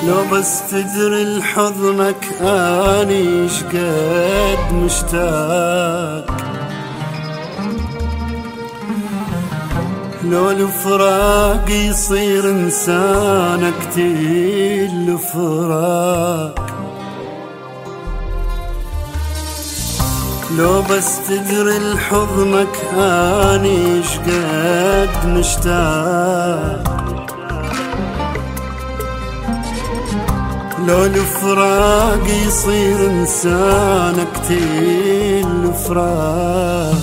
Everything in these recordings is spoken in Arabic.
لو بس تدري لحضنك اني شقد مشتاق، لو الفراق يصير انسانك تيل فراق، لو بس تدري لحضنك اني شقد مشتاق، لو الفراق يصير انسانك تيل فراق.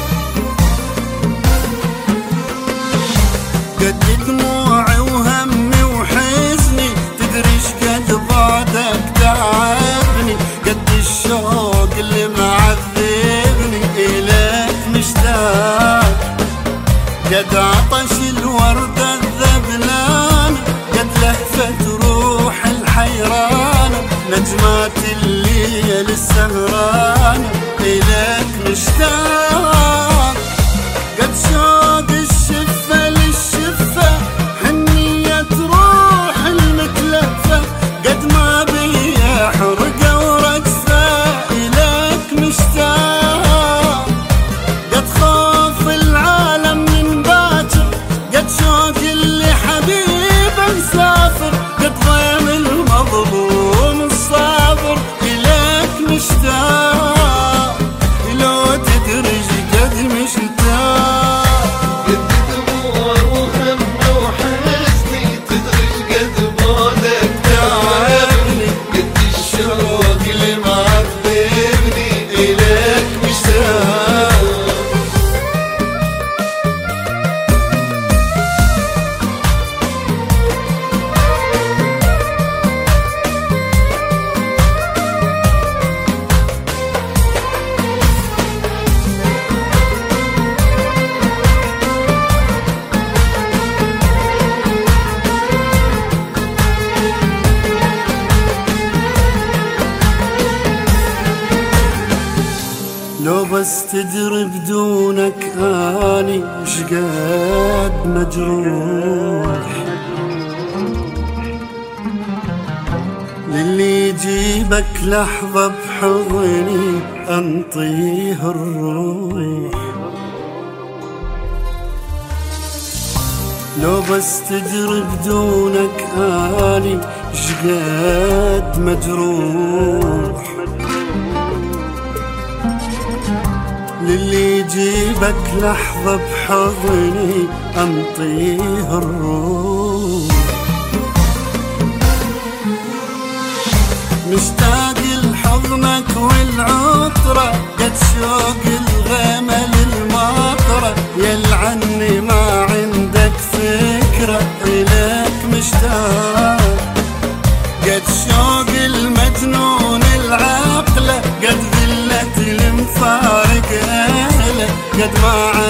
قد دموعي وهمي وحزني تدري شقد بعدك تعبني، قد الشوق اللي معذبني إليك مشتاق، قد عطش الوردة الذبلان، قد لهفة روح الحيران، نجمات الليل السهران إليك مشتاق، قد شوق الشفة للشفة حنية روح المتلفة، قد ما بي حرقة ورجفة إليك مشتاق، قد خوف العالم من باكر، قد شوق اللي حبيبه مسافر، قد ضيم المظلوم الصابر إليك مشتاق، لو تدري قد مشتاق. قد دموع وهم وحزني تدري قد بعدك تعبني، قد الشوق اللي معذبني إليك مشتاق. لو بس تدري بدونك اني شقد مجروح، للي يجيبك لحظة بحضني انطيه الروح، لو بس تدري بدونك اني شقد مجروح، للي يجيبك لحظة بحضني انطيه الروح، مشتاق لحضنك والعطرة، قد شوق الغيمة للمطرة، يلعني ما عندك فكرة إليك مشتاق، قد شوق المجنون العقلة، قد ذلة المفارق أهله، قد ما